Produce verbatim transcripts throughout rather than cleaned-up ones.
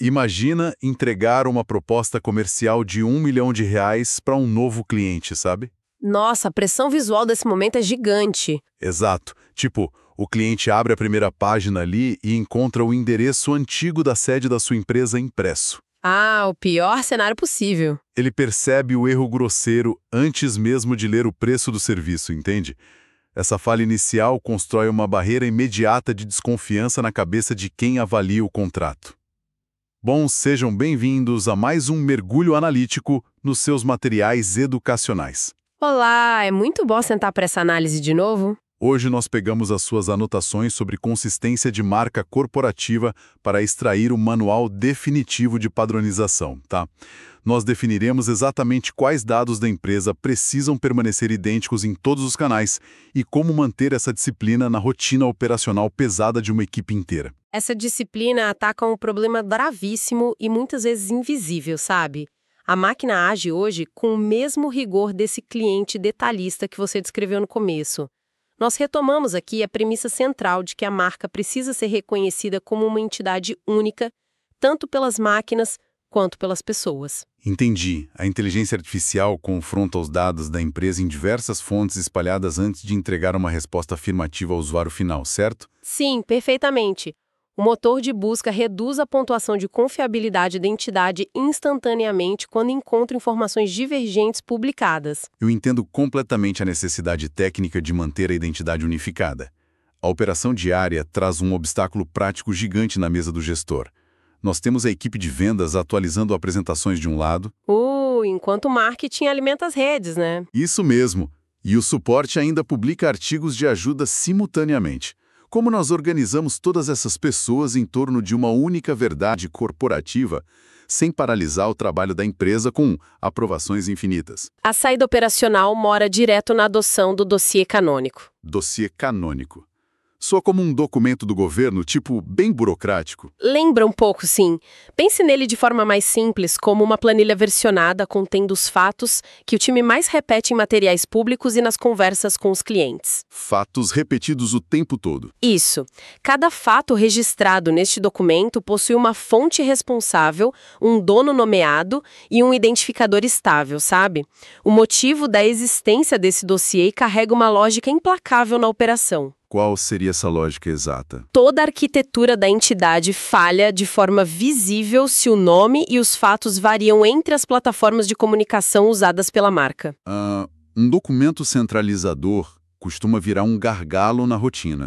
Imagina entregar uma proposta comercial de um milhão de reais para um novo cliente, sabe? Nossa, a pressão visual desse momento é gigante. Exato. Tipo, o cliente abre a primeira página ali e encontra o endereço antigo da sede da sua empresa impresso. Ah, o pior cenário possível. Ele percebe o erro grosseiro antes mesmo de ler o preço do serviço, entende? Essa falha inicial constrói uma barreira imediata de desconfiança na cabeça de quem avalia o contrato. Bom, sejam bem-vindos a mais um mergulho analítico nos seus materiais educacionais. Olá, é muito bom sentar para essa análise de novo. Hoje nós pegamos as suas anotações sobre consistência de marca corporativa para extrair o manual definitivo de padronização, tá? Nós definiremos exatamente quais dados da empresa precisam permanecer idênticos em todos os canais e como manter essa disciplina na rotina operacional pesada de uma equipe inteira. Essa disciplina ataca um problema gravíssimo e muitas vezes invisível, sabe? A máquina age hoje com o mesmo rigor desse cliente detalhista que você descreveu no começo. Nós retomamos aqui a premissa central de que a marca precisa ser reconhecida como uma entidade única, tanto pelas máquinas quanto pelas pessoas. Entendi. A inteligência artificial confronta os dados da empresa em diversas fontes espalhadas antes de entregar uma resposta afirmativa ao usuário final, certo? Sim, perfeitamente. O motor de busca reduz a pontuação de confiabilidade da entidade instantaneamente quando encontra informações divergentes publicadas. Eu entendo completamente a necessidade técnica de manter a identidade unificada. A operação diária traz um obstáculo prático gigante na mesa do gestor. Nós temos a equipe de vendas atualizando apresentações de um lado. Uh, enquanto o marketing alimenta as redes, né? Isso mesmo. E o suporte ainda publica artigos de ajuda simultaneamente. Como nós organizamos todas essas pessoas em torno de uma única verdade corporativa, sem paralisar o trabalho da empresa com aprovações infinitas? A saída operacional mora direto na adoção do dossiê canônico. Dossiê canônico. Soa como um documento do governo, tipo, bem burocrático. Lembra um pouco, sim. Pense nele de forma mais simples, como uma planilha versionada contendo os fatos que o time mais repete em materiais públicos e nas conversas com os clientes. Fatos repetidos o tempo todo. Isso. Cada fato registrado neste documento possui uma fonte responsável, um dono nomeado e um identificador estável, sabe? O motivo da existência desse dossiê carrega uma lógica implacável na operação. Qual seria essa lógica exata? Toda a arquitetura da entidade falha de forma visível se o nome e os fatos variam entre as plataformas de comunicação usadas pela marca. Uh, um documento centralizador costuma virar um gargalo na rotina.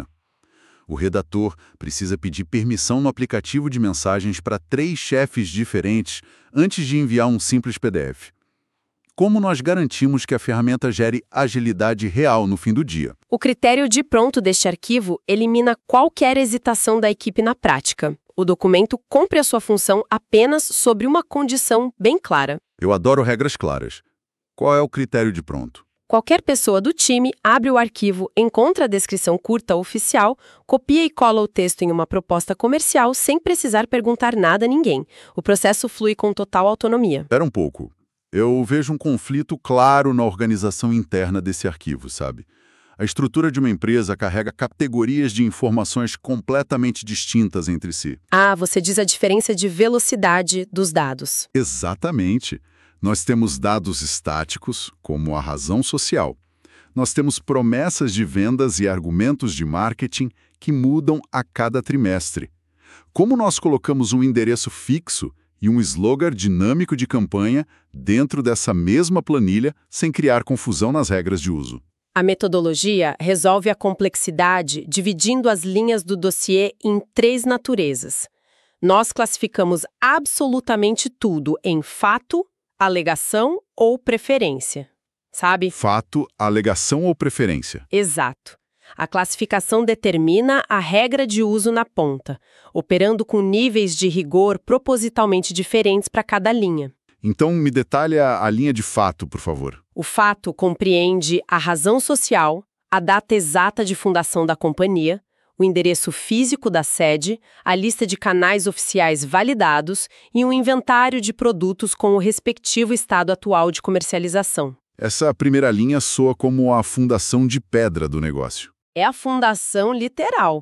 O redator precisa pedir permissão no aplicativo de mensagens para três chefes diferentes antes de enviar um simples P D F. Como nós garantimos que a ferramenta gere agilidade real no fim do dia? O critério de pronto deste arquivo elimina qualquer hesitação da equipe na prática. O documento cumpre a sua função apenas sobre uma condição bem clara. Eu adoro regras claras. Qual é o critério de pronto? Qualquer pessoa do time abre o arquivo, encontra a descrição curta oficial, copia e cola o texto em uma proposta comercial sem precisar perguntar nada a ninguém. O processo flui com total autonomia. Espera um pouco. Eu vejo um conflito claro na organização interna desse arquivo, sabe? A estrutura de uma empresa carrega categorias de informações completamente distintas entre si. Ah, você diz a diferença de velocidade dos dados. Exatamente. Nós temos dados estáticos, como a razão social. Nós temos promessas de vendas e argumentos de marketing que mudam a cada trimestre. Como nós colocamos um endereço fixo e um slogan dinâmico de campanha dentro dessa mesma planilha sem criar confusão nas regras de uso? A metodologia resolve a complexidade dividindo as linhas do dossiê em três naturezas. Nós classificamos absolutamente tudo em fato, alegação ou preferência. Sabe? Fato, alegação ou preferência? Exato. A classificação determina a regra de uso na ponta, operando com níveis de rigor propositalmente diferentes para cada linha. Então, me detalha a linha de fato, por favor. O fato compreende a razão social, a data exata de fundação da companhia, o endereço físico da sede, a lista de canais oficiais validados e um inventário de produtos com o respectivo estado atual de comercialização. Essa primeira linha soa como a fundação de pedra do negócio. É a fundação literal.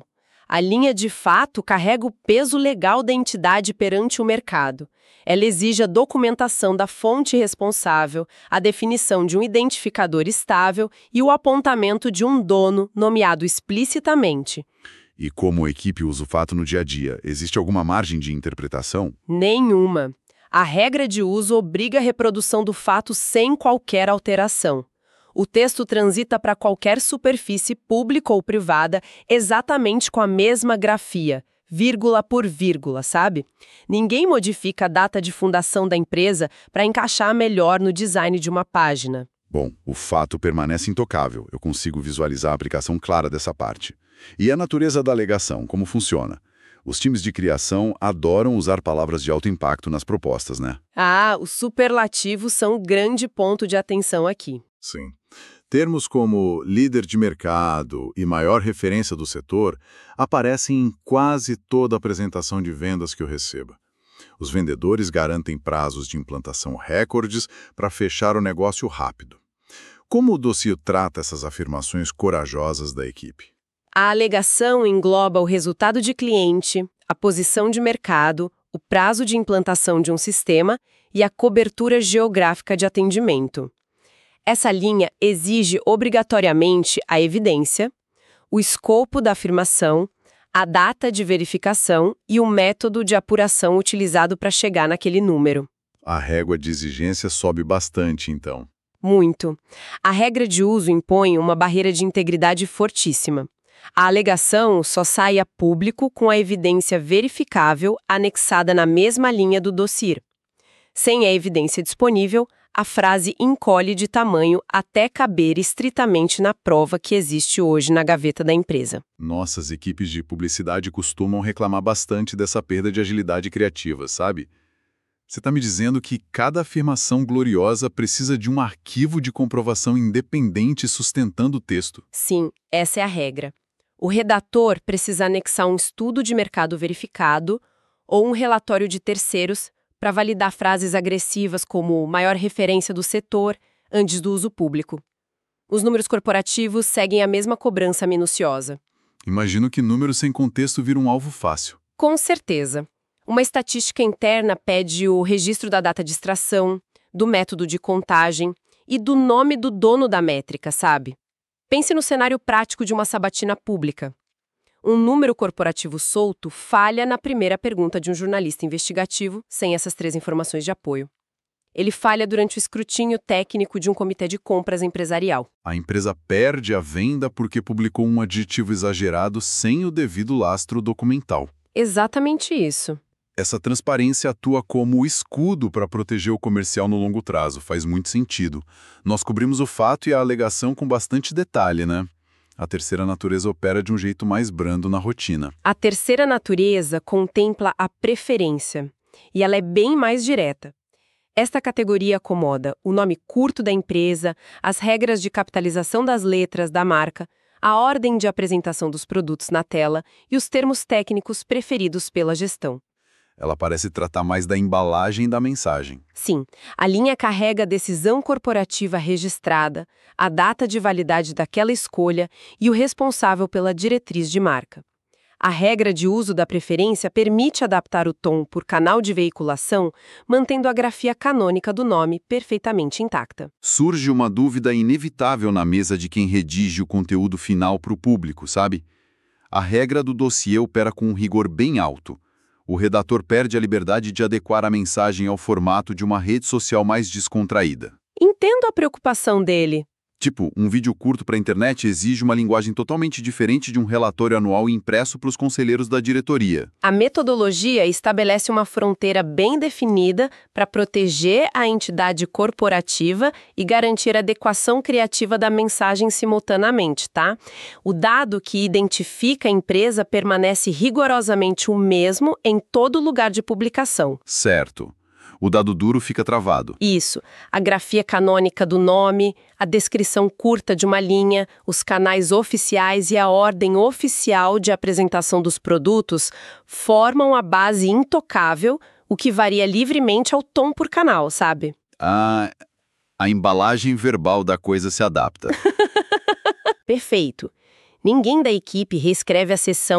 A linha, de fato, carrega o peso legal da entidade perante o mercado. Ela exige a documentação da fonte responsável, a definição de um identificador estável e o apontamento de um dono nomeado explicitamente. E como a equipe usa o fato no dia a dia, existe alguma margem de interpretação? Nenhuma. A regra de uso obriga a reprodução do fato sem qualquer alteração. O texto transita para qualquer superfície pública ou privada exatamente com a mesma grafia, vírgula por vírgula, sabe? Ninguém modifica a data de fundação da empresa para encaixar melhor no design de uma página. Bom, o fato permanece intocável. Eu consigo visualizar a aplicação clara dessa parte. E a natureza da alegação, como funciona? Os times de criação adoram usar palavras de alto impacto nas propostas, né? Ah, os superlativos são um grande ponto de atenção aqui. Sim. Termos como líder de mercado e maior referência do setor aparecem em quase toda a apresentação de vendas que eu recebo. Os vendedores garantem prazos de implantação recordes para fechar o negócio rápido. Como o dossiê trata essas afirmações corajosas da equipe? A alegação engloba o resultado de cliente, a posição de mercado, o prazo de implantação de um sistema e a cobertura geográfica de atendimento. Essa linha exige obrigatoriamente a evidência, o escopo da afirmação, a data de verificação e o método de apuração utilizado para chegar naquele número. A régua de exigência sobe bastante, então. Muito. A regra de uso impõe uma barreira de integridade fortíssima. A alegação só sai a público com a evidência verificável anexada na mesma linha do dossiê. Sem a evidência disponível, a frase encolhe de tamanho até caber estritamente na prova que existe hoje na gaveta da empresa. Nossas equipes de publicidade costumam reclamar bastante dessa perda de agilidade criativa, sabe? Você está me dizendo que cada afirmação gloriosa precisa de um arquivo de comprovação independente sustentando o texto. Sim, essa é a regra. O redator precisa anexar um estudo de mercado verificado ou um relatório de terceiros para validar frases agressivas como maior referência do setor antes do uso público. Os números corporativos seguem a mesma cobrança minuciosa. Imagino que números sem contexto viram um alvo fácil. Com certeza. Uma estatística interna pede o registro da data de extração, do método de contagem e do nome do dono da métrica, sabe? Pense no cenário prático de uma sabatina pública. Um número corporativo solto falha na primeira pergunta de um jornalista investigativo, sem essas três informações de apoio. Ele falha durante o escrutínio técnico de um comitê de compras empresarial. A empresa perde a venda porque publicou um adjetivo exagerado sem o devido lastro documental. Exatamente isso. Essa transparência atua como escudo para proteger o comercial no longo prazo, faz muito sentido. Nós cobrimos o fato e a alegação com bastante detalhe, né? A terceira natureza opera de um jeito mais brando na rotina. A terceira natureza contempla a preferência, e ela é bem mais direta. Esta categoria acomoda o nome curto da empresa, as regras de capitalização das letras da marca, a ordem de apresentação dos produtos na tela e os termos técnicos preferidos pela gestão. Ela parece tratar mais da embalagem da mensagem. Sim, a linha carrega a decisão corporativa registrada, a data de validade daquela escolha e o responsável pela diretriz de marca. A regra de uso da preferência permite adaptar o tom por canal de veiculação, mantendo a grafia canônica do nome perfeitamente intacta. Surge uma dúvida inevitável na mesa de quem redige o conteúdo final para o público, sabe? A regra do dossiê opera com um rigor bem alto. O redator perde a liberdade de adequar a mensagem ao formato de uma rede social mais descontraída. Entendo a preocupação dele. Tipo, um vídeo curto para a internet exige uma linguagem totalmente diferente de um relatório anual impresso para os conselheiros da diretoria. A metodologia estabelece uma fronteira bem definida para proteger a entidade corporativa e garantir a adequação criativa da mensagem simultaneamente, tá? O dado que identifica a empresa permanece rigorosamente o mesmo em todo lugar de publicação. Certo. O dado duro fica travado. Isso. A grafia canônica do nome, a descrição curta de uma linha, os canais oficiais e a ordem oficial de apresentação dos produtos formam a base intocável, o que varia livremente ao tom por canal, sabe? Ah, a embalagem verbal da coisa se adapta. Perfeito. Ninguém da equipe reescreve a seção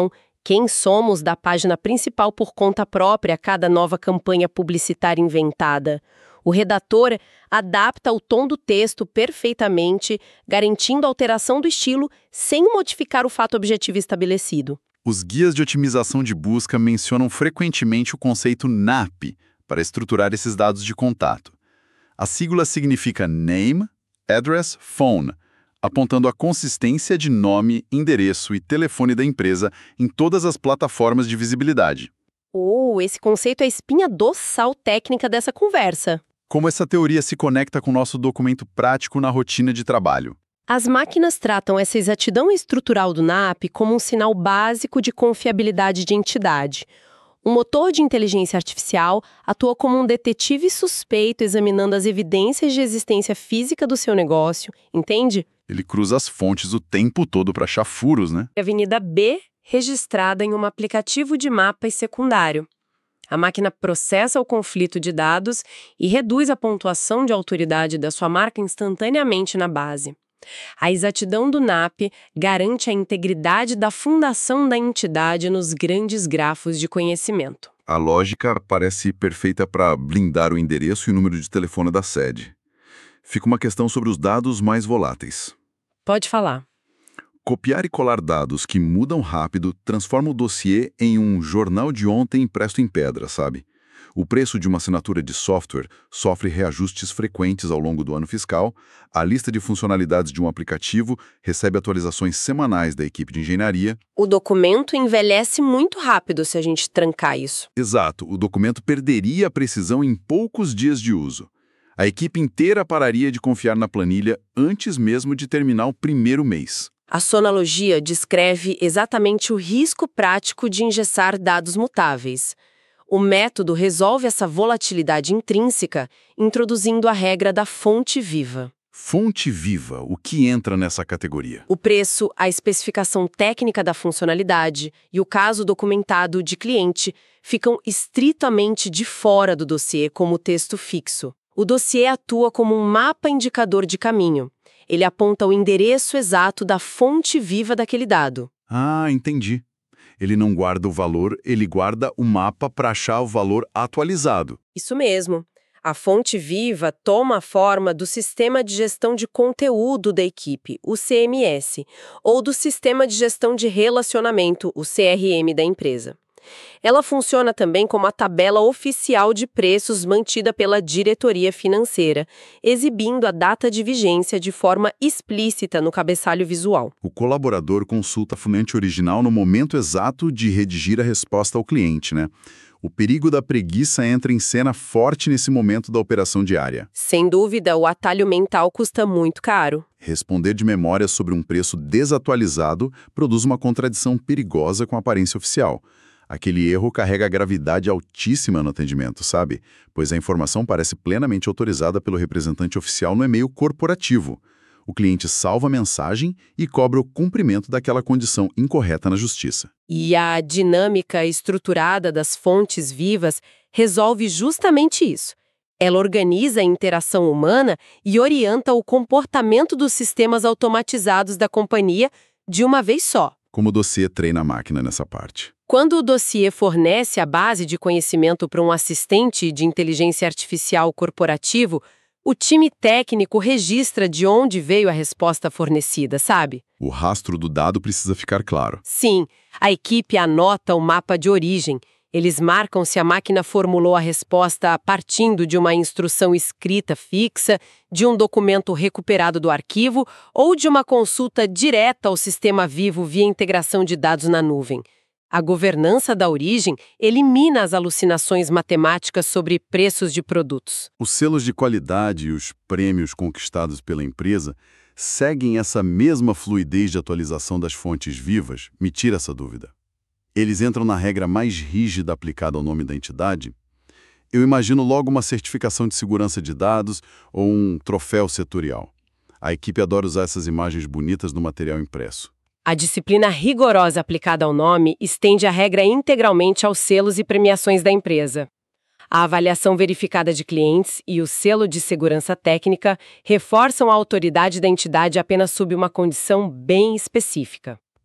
quem somos da página principal por conta própria a cada nova campanha publicitária inventada. O redator adapta o tom do texto perfeitamente, garantindo a alteração do estilo sem modificar o fato objetivo estabelecido. Os guias de otimização de busca mencionam frequentemente o conceito N A P para estruturar esses dados de contato. A sigla significa Name, Address, Phone, apontando a consistência de nome, endereço e telefone da empresa em todas as plataformas de visibilidade. Oh, esse conceito é a espinha dorsal técnica dessa conversa. Como essa teoria se conecta com o nosso documento prático na rotina de trabalho? As máquinas tratam essa exatidão estrutural do N A P como um sinal básico de confiabilidade de entidade. Um motor de inteligência artificial atua como um detetive suspeito examinando as evidências de existência física do seu negócio, entende? Ele cruza as fontes o tempo todo para achar furos, né? Avenida B, registrada em um aplicativo de mapas secundário. A máquina processa o conflito de dados e reduz a pontuação de autoridade da sua marca instantaneamente na base. A exatidão do N A P garante a integridade da fundação da entidade nos grandes grafos de conhecimento. A lógica parece perfeita para blindar o endereço e o número de telefone da sede. Fica uma questão sobre os dados mais voláteis. Pode falar. Copiar e colar dados que mudam rápido transforma o dossiê em um jornal de ontem impresso em pedra, sabe? O preço de uma assinatura de software sofre reajustes frequentes ao longo do ano fiscal, a lista de funcionalidades de um aplicativo recebe atualizações semanais da equipe de engenharia. O documento envelhece muito rápido se a gente trancar isso. Exato, o documento perderia a precisão em poucos dias de uso. A equipe inteira pararia de confiar na planilha antes mesmo de terminar o primeiro mês. A sonologia descreve exatamente o risco prático de engessar dados mutáveis. O método resolve essa volatilidade intrínseca, introduzindo a regra da fonte viva. Fonte viva, o que entra nessa categoria? O preço, a especificação técnica da funcionalidade e o caso documentado de cliente ficam estritamente de fora do dossiê como texto fixo. O dossiê atua como um mapa indicador de caminho. Ele aponta o endereço exato da fonte viva daquele dado. Ah, entendi. Ele não guarda o valor, ele guarda o mapa para achar o valor atualizado. Isso mesmo. A fonte viva toma a forma do Sistema de Gestão de Conteúdo da equipe, o C M S, ou do Sistema de Gestão de Relacionamento, o C R M da empresa. Ela funciona também como a tabela oficial de preços mantida pela diretoria financeira, exibindo a data de vigência de forma explícita no cabeçalho visual. O colaborador consulta a fonte original no momento exato de redigir a resposta ao cliente, né? O perigo da preguiça entra em cena forte nesse momento da operação diária. Sem dúvida, o atalho mental custa muito caro. Responder de memória sobre um preço desatualizado produz uma contradição perigosa com a aparência oficial. Aquele erro carrega gravidade altíssima no atendimento, sabe? Pois a informação parece plenamente autorizada pelo representante oficial no e-mail corporativo. O cliente salva a mensagem e cobra o cumprimento daquela condição incorreta na justiça. E a dinâmica estruturada das fontes vivas resolve justamente isso. Ela organiza a interação humana e orienta o comportamento dos sistemas automatizados da companhia de uma vez só. Como o dossiê treina a máquina nessa parte. Quando o dossiê fornece a base de conhecimento para um assistente de inteligência artificial corporativo, o time técnico registra de onde veio a resposta fornecida, sabe? O rastro do dado precisa ficar claro. Sim, a equipe anota o mapa de origem. Eles marcam se a máquina formulou a resposta partindo de uma instrução escrita fixa, de um documento recuperado do arquivo ou de uma consulta direta ao sistema vivo via integração de dados na nuvem. A governança da origem elimina as alucinações matemáticas sobre preços de produtos. Os selos de qualidade e os prêmios conquistados pela empresa seguem essa mesma fluidez de atualização das fontes vivas? Me tira essa dúvida. Eles entram na regra mais rígida aplicada ao nome da entidade? Eu imagino logo uma certificação de segurança de dados ou um troféu setorial. A equipe adora usar essas imagens bonitas no material impresso. A disciplina rigorosa aplicada ao nome estende a regra integralmente aos selos e premiações da empresa. A avaliação verificada de clientes e o selo de segurança técnica reforçam a autoridade da entidade apenas sob uma condição bem específica.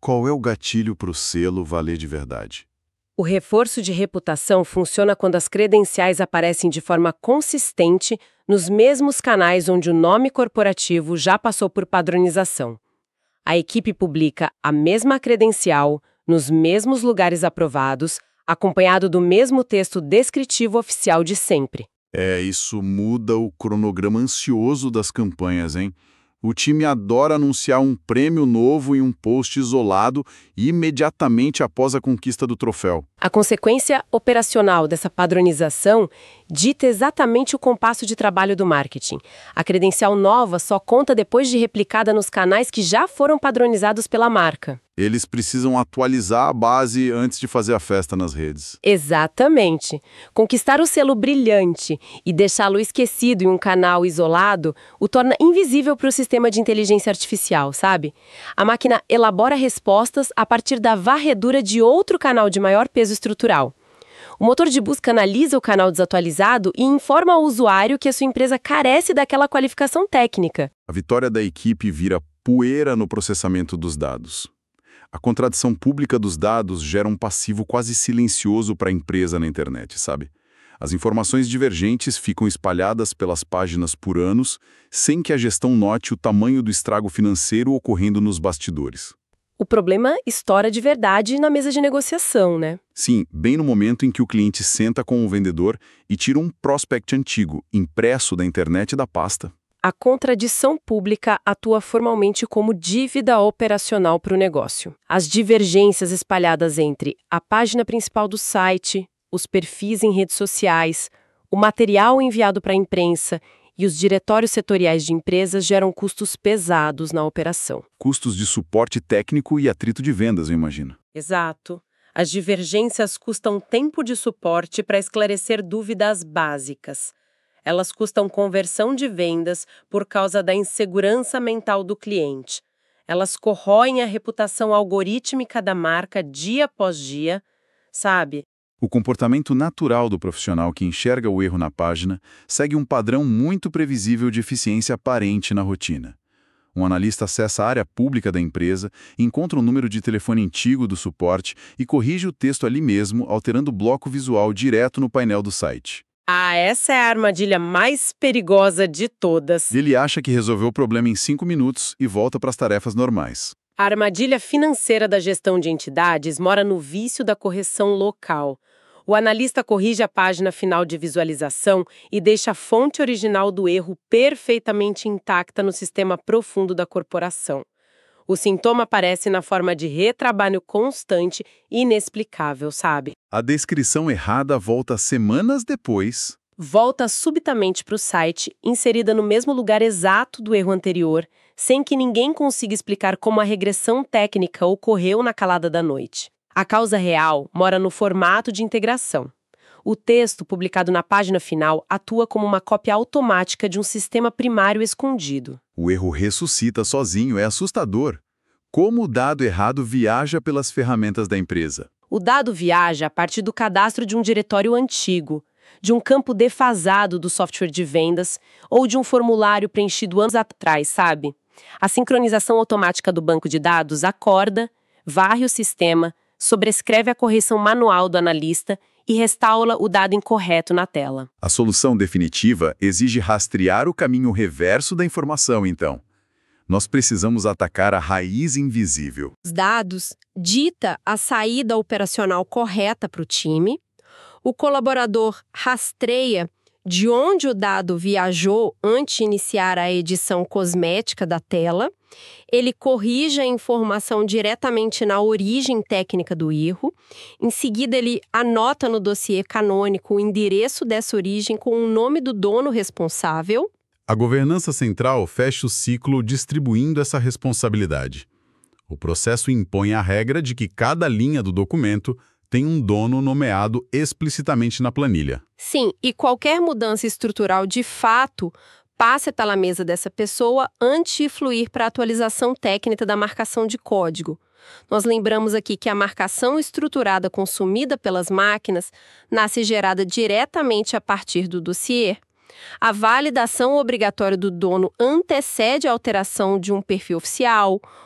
qual é o gatilho para o selo valer de verdade? O reforço de reputação funciona quando as credenciais aparecem de forma consistente nos mesmos canais onde o nome corporativo já passou por padronização. A equipe publica a mesma credencial, nos mesmos lugares aprovados, acompanhado do mesmo texto descritivo oficial de sempre. É, isso muda o cronograma ansioso das campanhas, hein? O time adora anunciar um prêmio novo em um post isolado imediatamente após a conquista do troféu. A consequência operacional dessa padronização dita exatamente o compasso de trabalho do marketing. A credencial nova só conta depois de replicada nos canais que já foram padronizados pela marca. Eles precisam atualizar a base antes de fazer a festa nas redes. Exatamente. Conquistar o selo brilhante e deixá-lo esquecido em um canal isolado o torna invisível para o sistema de inteligência artificial, sabe? A máquina elabora respostas a partir da varredura de outro canal de maior peso estrutural. O motor de busca analisa o canal desatualizado e informa ao usuário que a sua empresa carece daquela qualificação técnica. A vitória da equipe vira poeira no processamento dos dados. A contradição pública dos dados gera um passivo quase silencioso para a empresa na internet, sabe? As informações divergentes ficam espalhadas pelas páginas por anos, sem que a gestão note o tamanho do estrago financeiro ocorrendo nos bastidores. O problema estoura de verdade na mesa de negociação, né? Sim, bem no momento em que o cliente senta com o vendedor e tira um prospect antigo, impresso da internet da pasta. A contradição pública atua formalmente como dívida operacional para o negócio. As divergências espalhadas entre a página principal do site, os perfis em redes sociais, o material enviado para a imprensa e os diretórios setoriais de empresas geram custos pesados na operação. Custos de suporte técnico e atrito de vendas, eu imagino. Exato. As divergências custam tempo de suporte para esclarecer dúvidas básicas. Elas custam conversão de vendas por causa da insegurança mental do cliente. Elas corroem a reputação algorítmica da marca dia após dia, sabe? O comportamento natural do profissional que enxerga o erro na página segue um padrão muito previsível de eficiência aparente na rotina. Um analista acessa a área pública da empresa, encontra um número de telefone antigo do suporte e corrige o texto ali mesmo, alterando o bloco visual direto no painel do site. Ah, essa é a armadilha mais perigosa de todas. Ele acha que resolveu o problema em cinco minutos e volta para as tarefas normais. A armadilha financeira da gestão de entidades mora no vício da correção local. O analista corrige a página final de visualização e deixa a fonte original do erro perfeitamente intacta no sistema profundo da corporação. O sintoma aparece na forma de retrabalho constante e inexplicável, sabe? A descrição errada volta semanas depois. Volta subitamente para o site, inserida no mesmo lugar exato do erro anterior, sem que ninguém consiga explicar como a regressão técnica ocorreu na calada da noite. A causa real mora no formato de integração. O texto publicado na página final atua como uma cópia automática de um sistema primário escondido. O erro ressuscita sozinho, é assustador. Como o dado errado viaja pelas ferramentas da empresa? O dado viaja a partir do cadastro de um diretório antigo, de um campo defasado do software de vendas ou de um formulário preenchido anos atrás, sabe? A sincronização automática do banco de dados acorda, varre o sistema, sobrescreve a correção manual do analista e restaura o dado incorreto na tela. A solução definitiva exige rastrear o caminho reverso da informação, então. Nós precisamos atacar a raiz invisível. Os dados dita a saída operacional correta para o time, o colaborador rastreia de onde o dado viajou antes de iniciar a edição cosmética da tela, ele corrige a informação diretamente na origem técnica do erro, em seguida ele anota no dossiê canônico o endereço dessa origem com o nome do dono responsável. A governança central fecha o ciclo distribuindo essa responsabilidade. O processo impõe a regra de que cada linha do documento tem um dono nomeado explicitamente na planilha. Sim, e qualquer mudança estrutural de fato passa pela mesa dessa pessoa antes de fluir para a atualização técnica da marcação de código. Nós lembramos aqui que a marcação estruturada consumida pelas máquinas nasce gerada diretamente a partir do dossiê. A validação obrigatória do dono antecede a alteração de um perfil oficial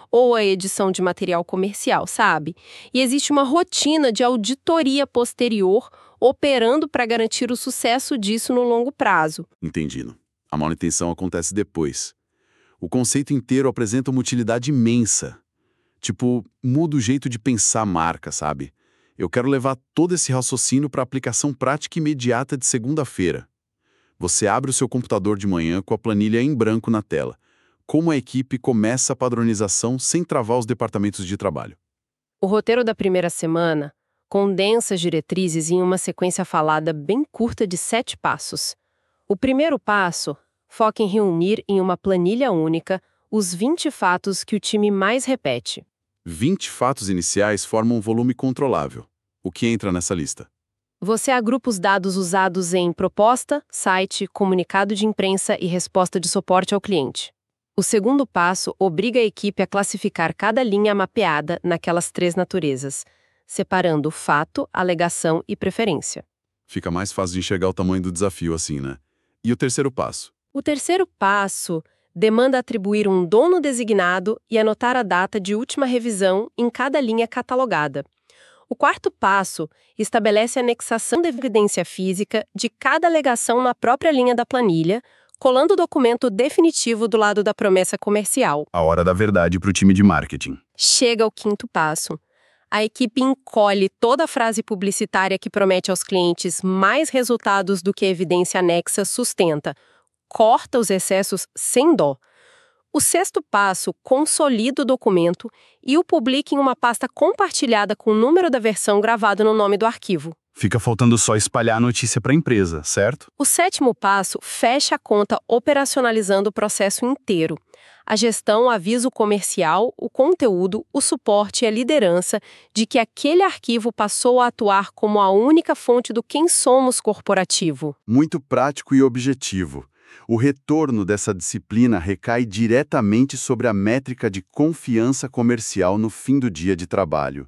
ou a edição de material comercial, sabe? E existe uma rotina de auditoria posterior operando para garantir o sucesso disso no longo prazo. Entendido. A manutenção acontece depois. O conceito inteiro apresenta uma utilidade imensa. Tipo, muda o jeito de pensar a marca, sabe? Eu quero levar todo esse raciocínio para a aplicação prática imediata de segunda-feira. Você abre o seu computador de manhã com a planilha em branco na tela. Como a equipe começa a padronização sem travar os departamentos de trabalho? O roteiro da primeira semana condensa as diretrizes em uma sequência falada bem curta de sete passos. O primeiro passo foca em reunir em uma planilha única os vinte fatos que o time mais repete. vinte fatos iniciais formam um volume controlável. O que entra nessa lista? Você agrupa os dados usados em proposta, site, comunicado de imprensa e resposta de suporte ao cliente. O segundo passo obriga a equipe a classificar cada linha mapeada naquelas três naturezas, separando fato, alegação e preferência. Fica mais fácil de enxergar o tamanho do desafio assim, né? E o terceiro passo? O terceiro passo demanda atribuir um dono designado e anotar a data de última revisão em cada linha catalogada. O quarto passo estabelece a anexação da evidência física de cada alegação na própria linha da planilha, colando o documento definitivo do lado da promessa comercial. A hora da verdade para o time de marketing. Chega ao quinto passo. A equipe encolhe toda a frase publicitária que promete aos clientes mais resultados do que a evidência anexa sustenta. Corta os excessos sem dó. O sexto passo consolida o documento e o publica em uma pasta compartilhada com o número da versão gravado no nome do arquivo. Fica faltando só espalhar a notícia para a empresa, certo? O sétimo passo fecha a conta operacionalizando o processo inteiro. A gestão avisa o comercial, o conteúdo, o suporte e a liderança de que aquele arquivo passou a atuar como a única fonte do quem somos corporativo. Muito prático e objetivo. O retorno dessa disciplina recai diretamente sobre a métrica de confiança comercial no fim do dia de trabalho.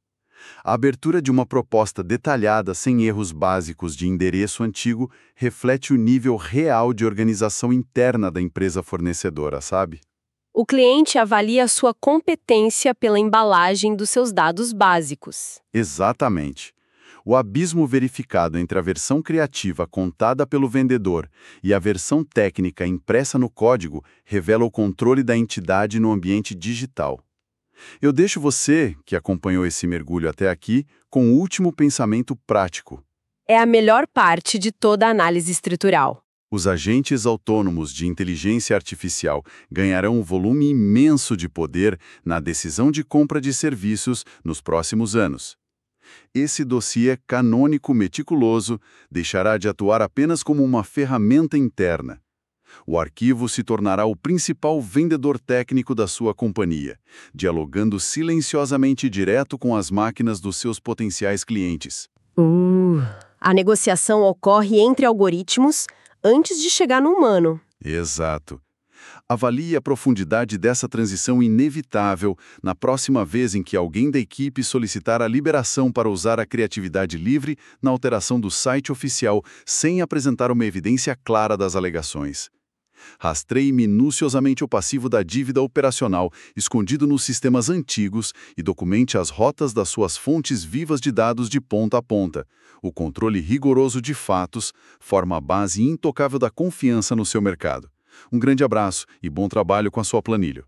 A abertura de uma proposta detalhada sem erros básicos de endereço antigo reflete o nível real de organização interna da empresa fornecedora, sabe? O cliente avalia a sua competência pela embalagem dos seus dados básicos. Exatamente. O abismo verificado entre a versão criativa contada pelo vendedor e a versão técnica impressa no código revela o controle da entidade no ambiente digital. Eu deixo você, que acompanhou esse mergulho até aqui, com o último pensamento prático. É a melhor parte de toda a análise estrutural. Os agentes autônomos de inteligência artificial ganharão um volume imenso de poder na decisão de compra de serviços nos próximos anos. Esse dossiê canônico meticuloso deixará de atuar apenas como uma ferramenta interna. O arquivo se tornará o principal vendedor técnico da sua companhia, dialogando silenciosamente direto com as máquinas dos seus potenciais clientes. Uh, a negociação ocorre entre algoritmos antes de chegar no humano. Exato. Avalie a profundidade dessa transição inevitável na próxima vez em que alguém da equipe solicitar a liberação para usar a criatividade livre na alteração do site oficial sem apresentar uma evidência clara das alegações. Rastreie minuciosamente o passivo da dívida operacional escondido nos sistemas antigos e documente as rotas das suas fontes vivas de dados de ponta a ponta. O controle rigoroso de fatos forma a base intocável da confiança no seu mercado. Um grande abraço e bom trabalho com a sua planilha.